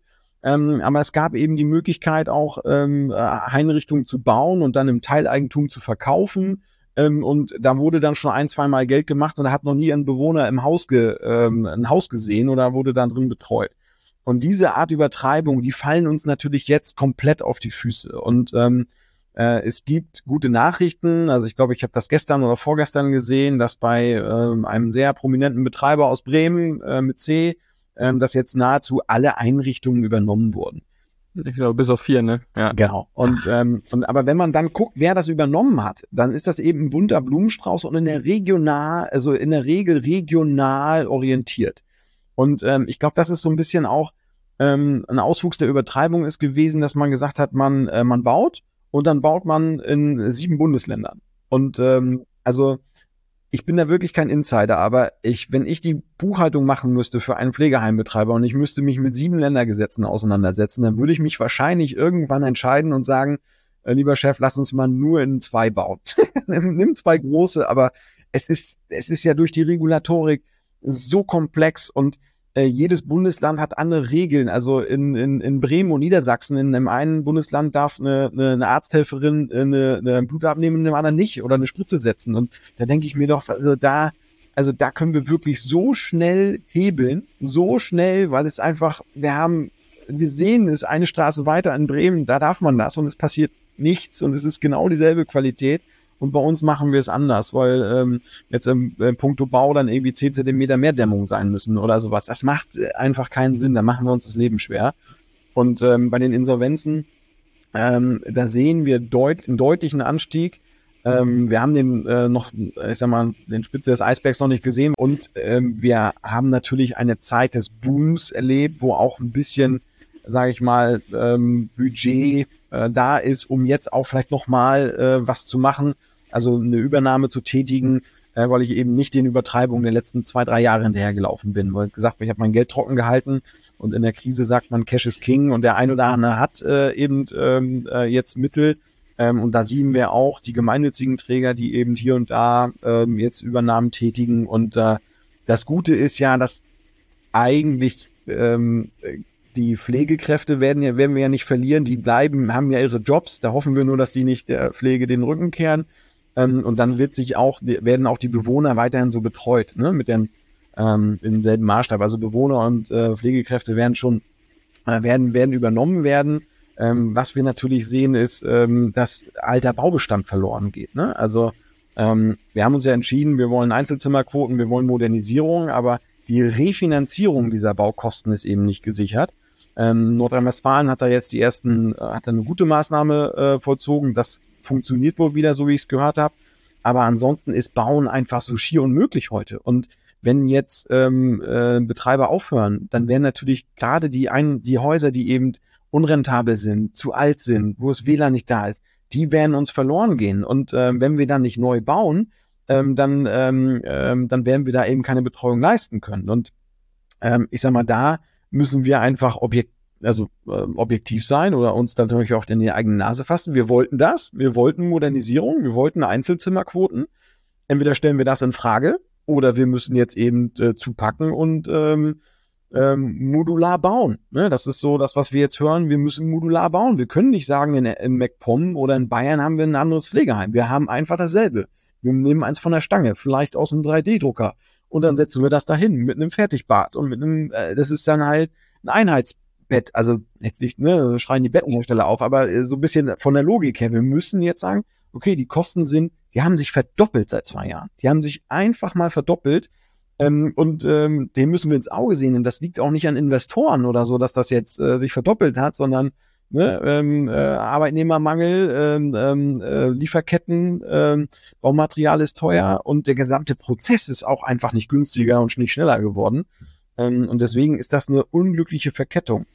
Ähm, aber es gab eben die Möglichkeit auch ähm, Einrichtungen zu bauen und dann im Teileigentum zu verkaufen. Ähm, und da wurde dann schon ein, zwei Mal Geld gemacht und da hat noch nie ein Bewohner im Haus ge, ähm, ein Haus gesehen oder wurde dann drin betreut. Und diese Art Übertreibung, die fallen uns natürlich jetzt komplett auf die Füße. Und ähm, äh, es gibt gute Nachrichten. Also ich glaube, ich habe das gestern oder vorgestern gesehen, dass bei ähm, einem sehr prominenten Betreiber aus Bremen äh, mit C, ähm, dass jetzt nahezu alle Einrichtungen übernommen wurden. Ich glaube, bis auf vier, ne? Ja. Genau. Und, ähm, und aber wenn man dann guckt, wer das übernommen hat, dann ist das eben ein bunter Blumenstrauß und in der regional, also in der Regel regional orientiert. Und ähm, ich glaube, das ist so ein bisschen auch ähm, ein Auswuchs der Übertreibung ist gewesen, dass man gesagt hat, man äh, man baut und dann baut man in sieben Bundesländern. Und ähm, also ich bin da wirklich kein Insider, aber ich, wenn ich die Buchhaltung machen müsste für einen Pflegeheimbetreiber und ich müsste mich mit sieben Ländergesetzen auseinandersetzen, dann würde ich mich wahrscheinlich irgendwann entscheiden und sagen, äh, lieber Chef, lass uns mal nur in zwei bauen. Nimm zwei große, aber es ist, es ist ja durch die Regulatorik so komplex und äh, jedes Bundesland hat andere Regeln. Also in, in, in Bremen und Niedersachsen, in einem einen Bundesland darf eine, eine, eine Arzthelferin eine, eine Blut abnehmen, in dem anderen nicht oder eine Spritze setzen. Und da denke ich mir doch, also da, also da können wir wirklich so schnell hebeln, so schnell, weil es einfach, wir haben, wir sehen es eine Straße weiter in Bremen, da darf man das und es passiert nichts und es ist genau dieselbe Qualität. Und bei uns machen wir es anders, weil ähm, jetzt im äh, puncto Bau dann irgendwie zehn Zentimeter mehr Dämmung sein müssen oder sowas. Das macht einfach keinen Sinn, da machen wir uns das Leben schwer. Und ähm, bei den Insolvenzen, ähm, da sehen wir deut- einen deutlichen Anstieg. Ähm, wir haben den äh, noch, ich sag mal, den Spitze des Eisbergs noch nicht gesehen. Und ähm, wir haben natürlich eine Zeit des Booms erlebt, wo auch ein bisschen, sage ich mal, ähm, Budget äh, da ist, um jetzt auch vielleicht nochmal äh, was zu machen. Also eine Übernahme zu tätigen, äh, weil ich eben nicht den Übertreibungen der letzten zwei, drei Jahre hinterhergelaufen bin. Weil ich gesagt habe, ich habe mein Geld trocken gehalten und in der Krise sagt man, Cash is King und der ein oder andere hat äh, eben ähm, äh, jetzt Mittel. Ähm, und da sehen wir auch die gemeinnützigen Träger, die eben hier und da ähm, jetzt Übernahmen tätigen. Und äh, das Gute ist ja, dass eigentlich ähm, die Pflegekräfte werden ja, werden wir ja nicht verlieren. Die bleiben, haben ja ihre Jobs. Da hoffen wir nur, dass die nicht der Pflege den Rücken kehren. Ähm, und dann wird sich auch, werden auch die Bewohner weiterhin so betreut, ne, mit dem, ähm, im selben Maßstab. Also Bewohner und äh, Pflegekräfte werden schon, äh, werden, werden übernommen werden. Ähm, was wir natürlich sehen, ist, ähm, dass alter Baubestand verloren geht, ne? Also, ähm, wir haben uns ja entschieden, wir wollen Einzelzimmerquoten, wir wollen Modernisierung, aber die Refinanzierung dieser Baukosten ist eben nicht gesichert. Ähm, Nordrhein-Westfalen hat da jetzt die ersten, äh, hat da eine gute Maßnahme äh, vollzogen. Das funktioniert wohl wieder, so wie ich es gehört habe. Aber ansonsten ist Bauen einfach so schier unmöglich heute. Und wenn jetzt ähm, äh, Betreiber aufhören, dann werden natürlich gerade die ein, die Häuser, die eben unrentabel sind, zu alt sind, wo es W L A N nicht da ist, die werden uns verloren gehen. Und äh, wenn wir dann nicht neu bauen, ähm, dann ähm, ähm, dann werden wir da eben keine Betreuung leisten können. Und ähm, ich sag mal, da müssen wir einfach objekt, also äh, objektiv sein oder uns dann natürlich auch in die eigene Nase fassen. Wir wollten das, wir wollten Modernisierung, wir wollten Einzelzimmerquoten. Entweder stellen wir das in Frage oder wir müssen jetzt eben äh, zupacken und ähm, ähm, modular bauen. Ne? Das ist so das, was wir jetzt hören. Wir müssen modular bauen. Wir können nicht sagen, in, in MacPom oder in Bayern haben wir ein anderes Pflegeheim. Wir haben einfach dasselbe. Wir nehmen eins von der Stange, vielleicht aus einem drei D Drucker. Und dann setzen wir das dahin mit einem Fertigbad und mit einem, äh, das ist dann halt ein Einheitsbett. Also jetzt nicht, ne, schreien die Bettenhersteller auf, aber äh, so ein bisschen von der Logik her. Wir müssen jetzt sagen, okay, die Kosten sind, die haben sich verdoppelt seit zwei Jahren. Die haben sich einfach mal verdoppelt. Ähm, und ähm, dem müssen wir ins Auge sehen. Und das liegt auch nicht an Investoren oder so, dass das jetzt äh, sich verdoppelt hat, sondern ne, ähm, äh, Arbeitnehmermangel, ähm, ähm, äh, Lieferketten, ähm, Baumaterial ist teuer und der gesamte Prozess ist auch einfach nicht günstiger und nicht schneller geworden. Ähm, und deswegen ist das eine unglückliche Verkettung.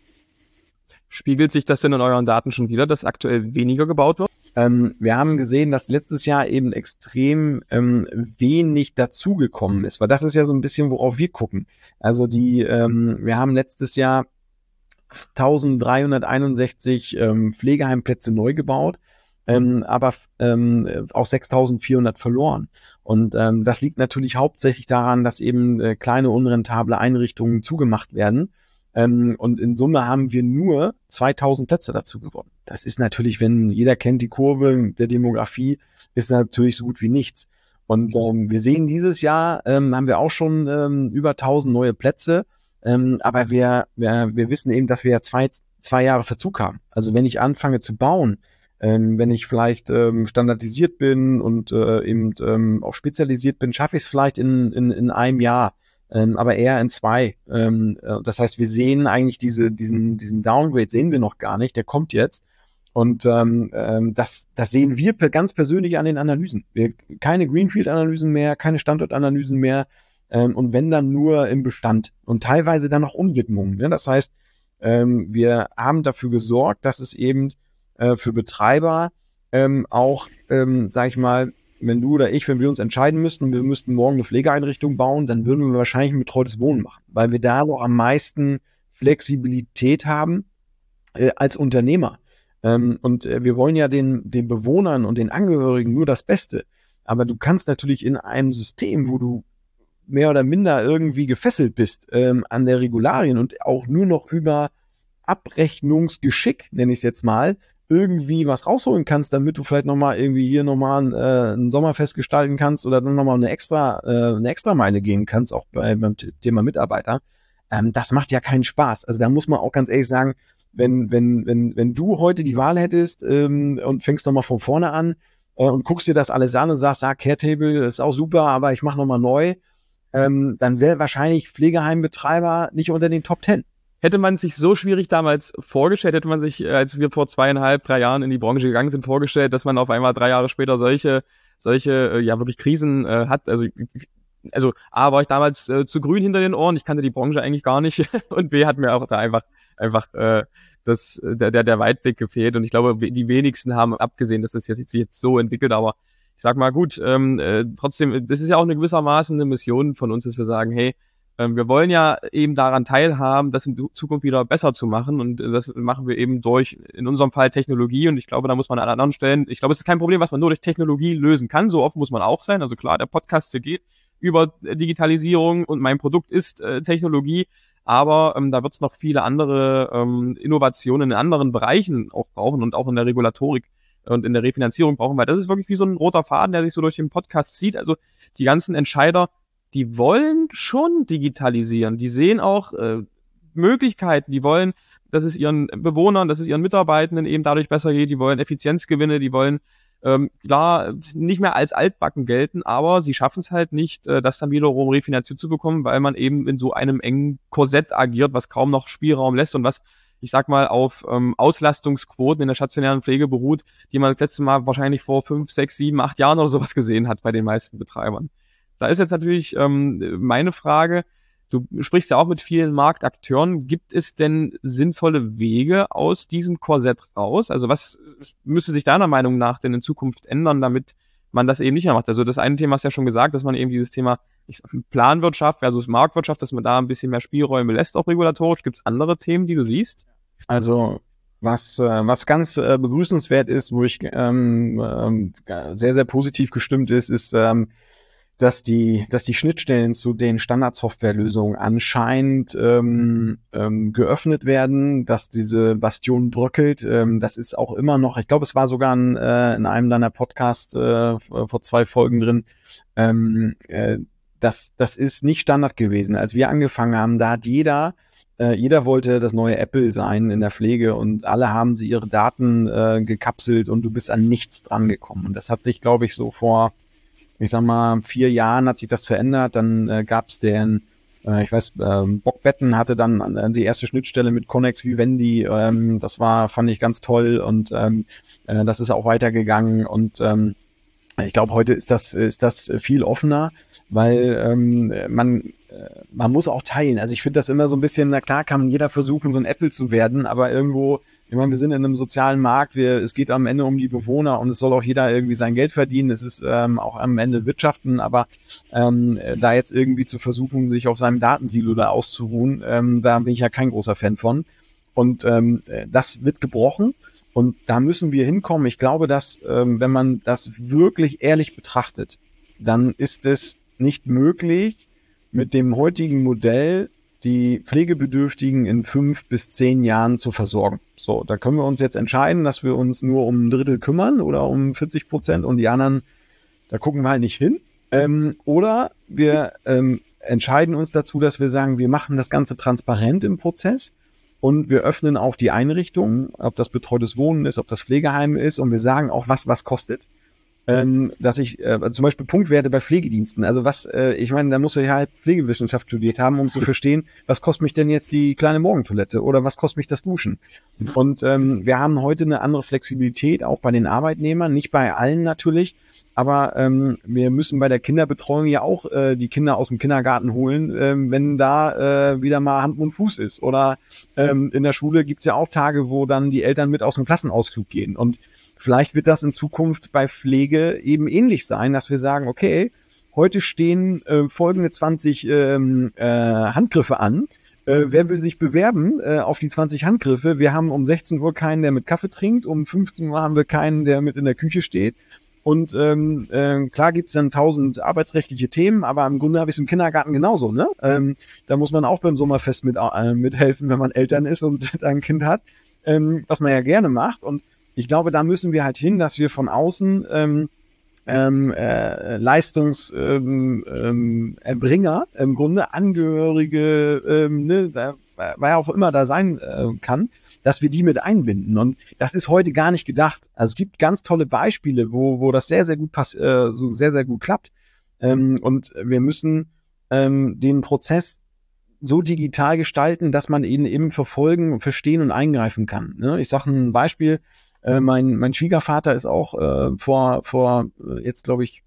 Spiegelt sich das denn in euren Daten schon wieder, dass aktuell weniger gebaut wird? Ähm, wir haben gesehen, dass letztes Jahr eben extrem ähm, wenig dazugekommen ist, weil das ist ja so ein bisschen, worauf wir gucken. Also die, ähm, wir haben letztes Jahr eintausenddreihunderteinundsechzig ähm, Pflegeheimplätze neu gebaut, ähm, aber ähm, auch sechstausendvierhundert verloren. Und ähm, das liegt natürlich hauptsächlich daran, dass eben äh, kleine unrentable Einrichtungen zugemacht werden. Ähm, und in Summe haben wir nur zweitausend Plätze dazu gewonnen. Das ist natürlich, wenn jeder kennt die Kurve der Demografie, ist natürlich so gut wie nichts. Und ähm, wir sehen dieses Jahr, ähm, haben wir auch schon ähm, über tausend neue Plätze. Ähm, aber wir, wir, wir wissen eben, dass wir ja zwei, zwei Jahre Verzug haben. Also wenn ich anfange zu bauen, ähm, wenn ich vielleicht ähm, standardisiert bin und äh, eben ähm, auch spezialisiert bin, schaffe ich es vielleicht in, in, in einem Jahr. Ähm, aber eher in zwei. Ähm, äh, das heißt, wir sehen eigentlich diese, diesen, diesen Downgrade sehen wir noch gar nicht, der kommt jetzt. Und ähm, ähm, das, das sehen wir per, ganz persönlich an den Analysen. Wir, keine Greenfield-Analysen mehr, keine Standortanalysen mehr ähm, und wenn dann nur im Bestand und teilweise dann noch Umwidmungen. Ne? Das heißt, ähm, wir haben dafür gesorgt, dass es eben äh, für Betreiber ähm, auch, ähm, sag ich mal, wenn du oder ich, wenn wir uns entscheiden müssten, wir müssten morgen eine Pflegeeinrichtung bauen, dann würden wir wahrscheinlich ein betreutes Wohnen machen, weil wir da noch am meisten Flexibilität haben äh, als Unternehmer. Ähm, und äh, wir wollen ja den, den Bewohnern und den Angehörigen nur das Beste. Aber du kannst natürlich in einem System, wo du mehr oder minder irgendwie gefesselt bist ähm, an der Regularien und auch nur noch über Abrechnungsgeschick, nenne ich es jetzt mal, irgendwie was rausholen kannst, damit du vielleicht nochmal irgendwie hier nochmal äh, ein Sommerfest gestalten kannst oder dann nochmal eine extra, äh, eine extra Meile gehen kannst, auch bei, beim Thema Mitarbeiter. Ähm, das macht ja keinen Spaß. Also da muss man auch ganz ehrlich sagen, wenn, wenn, wenn, wenn du heute die Wahl hättest ähm, und fängst nochmal von vorne an äh, und guckst dir das alles an und sagst, ah, Caretable ist auch super, aber ich mache nochmal neu, ähm, dann wäre wahrscheinlich Pflegeheimbetreiber nicht unter den Top Ten. Hätte man sich so schwierig damals vorgestellt, hätte man sich, als wir vor zweieinhalb, drei Jahren in die Branche gegangen sind, vorgestellt, dass man auf einmal drei Jahre später solche, solche, ja, wirklich Krisen äh, hat. Also, also A, war ich damals äh, zu grün hinter den Ohren, ich kannte die Branche eigentlich gar nicht und B, hat mir auch da einfach, einfach äh, das, der, der, der Weitblick gefehlt und ich glaube, die wenigsten haben abgesehen, dass das jetzt, sich jetzt so entwickelt, aber ich sag mal, gut, ähm, äh, trotzdem, das ist ja auch eine gewissermaßen eine Mission von uns, dass wir sagen, hey, wir wollen ja eben daran teilhaben, das in Zukunft wieder besser zu machen und das machen wir eben durch, in unserem Fall Technologie und ich glaube, da muss man an anderen Stellen, ich glaube, es ist kein Problem, was man nur durch Technologie lösen kann, so offen muss man auch sein, also klar, der Podcast hier geht über Digitalisierung und mein Produkt ist äh, Technologie, aber ähm, da wird es noch viele andere ähm, Innovationen in anderen Bereichen auch brauchen und auch in der Regulatorik und in der Refinanzierung brauchen, weil das ist wirklich wie so ein roter Faden, der sich so durch den Podcast zieht, also die ganzen Entscheider, die wollen schon digitalisieren. Die sehen auch äh, Möglichkeiten. Die wollen, dass es ihren Bewohnern, dass es ihren Mitarbeitenden eben dadurch besser geht. Die wollen Effizienzgewinne. Die wollen, ähm, klar, nicht mehr als altbacken gelten, aber sie schaffen es halt nicht, äh, das dann wiederum refinanziert zu bekommen, weil man eben in so einem engen Korsett agiert, was kaum noch Spielraum lässt und was, ich sag mal, auf ähm, Auslastungsquoten in der stationären Pflege beruht, die man das letzte Mal wahrscheinlich vor fünf, sechs, sieben, acht Jahren oder sowas gesehen hat bei den meisten Betreibern. Da ist jetzt natürlich ähm, meine Frage, du sprichst ja auch mit vielen Marktakteuren, gibt es denn sinnvolle Wege aus diesem Korsett raus? Also was müsste sich deiner Meinung nach denn in Zukunft ändern, damit man das eben nicht mehr macht? Also das eine Thema hast du ja schon gesagt, dass man eben dieses Thema ich sag, Planwirtschaft versus Marktwirtschaft, dass man da ein bisschen mehr Spielräume lässt, auch regulatorisch. Gibt es andere Themen, die du siehst? Also was, äh, was ganz äh, begrüßenswert ist, wo ich ähm, ähm, sehr, sehr positiv gestimmt ist, ist, ähm, dass die, dass die Schnittstellen zu den Standardsoftwarelösungen anscheinend ähm, ähm, geöffnet werden, dass diese Bastion bröckelt. Ähm, das ist auch immer noch, ich glaube, es war sogar in, äh, in einem deiner Podcasts äh, vor zwei Folgen drin, ähm, äh, das, das ist nicht Standard gewesen. Als wir angefangen haben, da hat jeder, äh, jeder wollte das neue Apple sein in der Pflege und alle haben sie ihre Daten äh, gekapselt und du bist an nichts dran gekommen. Und das hat sich, glaube ich, so vor ich sag mal, vier Jahren hat sich das verändert. Dann äh, gab es den, äh, ich weiß, äh, Bockbetten hatte dann äh, die erste Schnittstelle mit Connex Vivendi. Ähm, das war, fand ich ganz toll und ähm, äh, das ist auch weitergegangen. Und ähm, ich glaube, heute ist das ist das viel offener, weil ähm, man äh, man muss auch teilen. Also ich finde das immer so ein bisschen, na klar kann jeder versuchen, so ein Apple zu werden, aber irgendwo ich meine, wir sind in einem sozialen Markt, wir, es geht am Ende um die Bewohner und es soll auch jeder irgendwie sein Geld verdienen. Es ist ähm, auch am Ende Wirtschaften, aber ähm, da jetzt irgendwie zu versuchen, sich auf seinem Datensilo da auszuruhen, ähm, da bin ich ja kein großer Fan von. Und ähm, das wird gebrochen und da müssen wir hinkommen. Ich glaube, dass ähm, wenn man das wirklich ehrlich betrachtet, dann ist es nicht möglich, mit dem heutigen Modell die Pflegebedürftigen in fünf bis zehn Jahren zu versorgen. So, da können wir uns jetzt entscheiden, dass wir uns nur um ein Drittel kümmern oder um vierzig Prozent und die anderen, da gucken wir halt nicht hin. Ähm, oder wir ähm, entscheiden uns dazu, dass wir sagen, wir machen das Ganze transparent im Prozess und wir öffnen auch die Einrichtungen, ob das betreutes Wohnen ist, ob das Pflegeheim ist, und wir sagen auch, was was kostet. Ähm, dass ich äh, zum Beispiel Punktwerte bei Pflegediensten, also was, äh, ich meine, da muss ich halt Pflegewissenschaft studiert haben, um zu verstehen, was kostet mich denn jetzt die kleine Morgentoilette oder was kostet mich das Duschen. Und ähm, wir haben heute eine andere Flexibilität, auch bei den Arbeitnehmern, nicht bei allen natürlich, aber ähm, wir müssen bei der Kinderbetreuung ja auch äh, die Kinder aus dem Kindergarten holen, ähm, wenn da äh, wieder mal Hand und Fuß ist. Oder ähm, in der Schule gibt's ja auch Tage, wo dann die Eltern mit aus dem Klassenausflug gehen. Und vielleicht wird das in Zukunft bei Pflege eben ähnlich sein, dass wir sagen, okay, heute stehen äh, folgende zwanzig ähm, äh, Handgriffe an. Äh, wer will sich bewerben äh, auf die zwanzig Handgriffe? Wir haben um sechzehn Uhr keinen, der mit Kaffee trinkt. Um fünfzehn Uhr haben wir keinen, der mit in der Küche steht. Und ähm, äh, klar gibt's dann tausend arbeitsrechtliche Themen, aber im Grunde habe ich es im Kindergarten genauso. Ne? Ähm, da muss man auch beim Sommerfest mit, äh, mithelfen, wenn man Eltern ist und ein Kind hat, ähm, was man ja gerne macht. Und ich glaube, da müssen wir halt hin, dass wir von außen ähm, ähm, äh, Leistungserbringer, ähm, ähm, im Grunde Angehörige, ähm, ne, da, wer auch immer da sein äh, kann, dass wir die mit einbinden. Und das ist heute gar nicht gedacht. Also es gibt ganz tolle Beispiele, wo wo das sehr, sehr gut pass äh, so sehr, sehr gut klappt. Ähm, und wir müssen ähm, den Prozess so digital gestalten, dass man ihn eben verfolgen, verstehen und eingreifen kann. Ne? Ich sage ein Beispiel. Äh, mein, mein Schwiegervater ist auch äh, vor, vor äh, jetzt glaube ich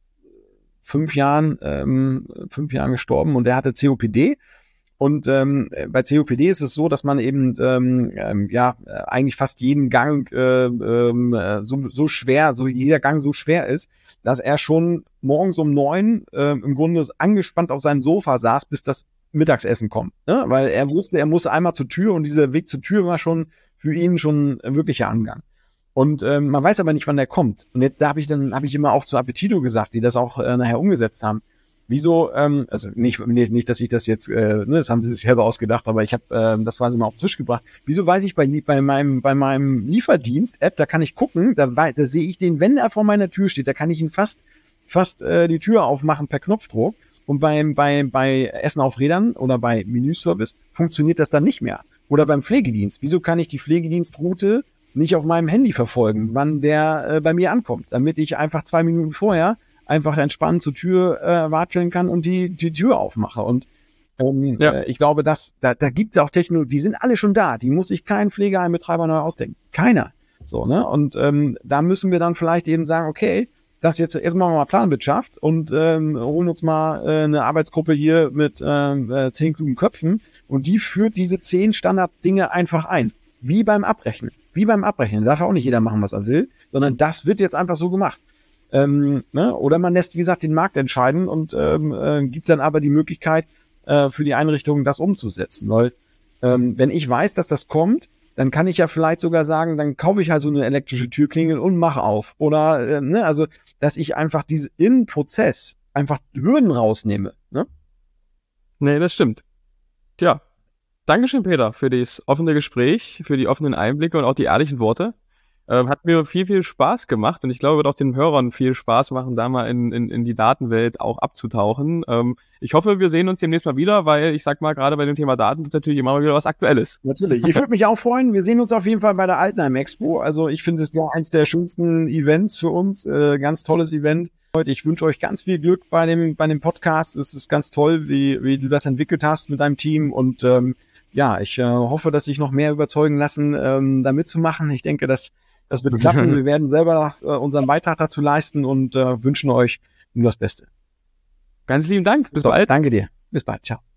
fünf Jahren, ähm, fünf Jahren gestorben, und der hatte C O P D. Und ähm, bei C O P D ist es so, dass man eben ähm, ähm, ja eigentlich fast jeden Gang äh, äh, so, so schwer, so jeder Gang so schwer ist, dass er schon morgens um neun äh, im Grunde angespannt auf seinem Sofa saß, bis das Mittagsessen kommt. Ne? Weil er wusste, er musste einmal zur Tür, und dieser Weg zur Tür war schon für ihn schon ein wirklicher Angang. Und ähm, man weiß aber nicht, wann der kommt. Und jetzt da habe ich dann habe ich immer auch zu Appetito gesagt, die das auch äh, nachher umgesetzt haben. Wieso? Ähm, also nicht, nicht, nicht, dass ich das jetzt, äh, ne, das haben sie sich selber ausgedacht, aber ich habe ähm, das quasi mal auf den Tisch gebracht. Wieso weiß ich bei bei meinem bei meinem Lieferdienst-App, da kann ich gucken, da, da sehe ich den, wenn er vor meiner Tür steht, da kann ich ihn fast fast äh, die Tür aufmachen per Knopfdruck. Und beim bei bei Essen auf Rädern oder bei Menüservice funktioniert das dann nicht mehr. Oder beim Pflegedienst. Wieso kann ich die Pflegedienstroute nicht auf meinem Handy verfolgen, wann der äh, bei mir ankommt, damit ich einfach zwei Minuten vorher einfach entspannt zur Tür äh, watscheln kann und die die Tür aufmache. Und ähm, ja. äh, ich glaube, dass da, da gibt's ja auch Technologie, die sind alle schon da, die muss sich kein Pflegeheimbetreiber neu ausdenken. Keiner. So, ne? Und ähm, da müssen wir dann vielleicht eben sagen, okay, das jetzt erstmal mal Planwirtschaft und ähm, holen uns mal äh, eine Arbeitsgruppe hier mit äh, zehn klugen Köpfen, und die führt diese zehn Standarddinge einfach ein. Wie beim Abrechnen. Wie beim Abrechnen. Da darf auch nicht jeder machen, was er will, sondern das wird jetzt einfach so gemacht. Ähm, ne? Oder man lässt, wie gesagt, den Markt entscheiden und ähm, äh, gibt dann aber die Möglichkeit äh, für die Einrichtungen, das umzusetzen. Weil ähm, wenn ich weiß, dass das kommt, dann kann ich ja vielleicht sogar sagen, dann kaufe ich halt so eine elektrische Türklingel und mache auf. Oder, äh, ne, also, dass ich einfach diese im Prozess einfach Hürden rausnehme. Ne? Nee, das stimmt. Tja. Dankeschön, Peter, für das offene Gespräch, für die offenen Einblicke und auch die ehrlichen Worte. Ähm, hat mir viel, viel Spaß gemacht, und ich glaube, wird auch den Hörern viel Spaß machen, da mal in, in, in die Datenwelt auch abzutauchen. Ähm, ich hoffe, wir sehen uns demnächst mal wieder, weil ich sag mal, gerade bei dem Thema Daten gibt natürlich immer mal wieder was Aktuelles. Natürlich. Ich würde mich auch freuen. Wir sehen uns auf jeden Fall bei der Altenheim Expo. Also ich finde es ja eins der schönsten Events für uns. Äh, ganz tolles Event. Ich wünsche euch ganz viel Glück bei dem bei dem Podcast. Es ist ganz toll, wie wie du das entwickelt hast mit deinem Team, und ähm, ja, ich äh, hoffe, dass sich noch mehr überzeugen lassen, ähm, da mitzumachen. Ich denke, dass das wird klappen. Wir werden selber äh, unseren Beitrag dazu leisten und äh, wünschen euch nur das Beste. Ganz lieben Dank. Bis so, bald. Danke dir. Bis bald. Ciao.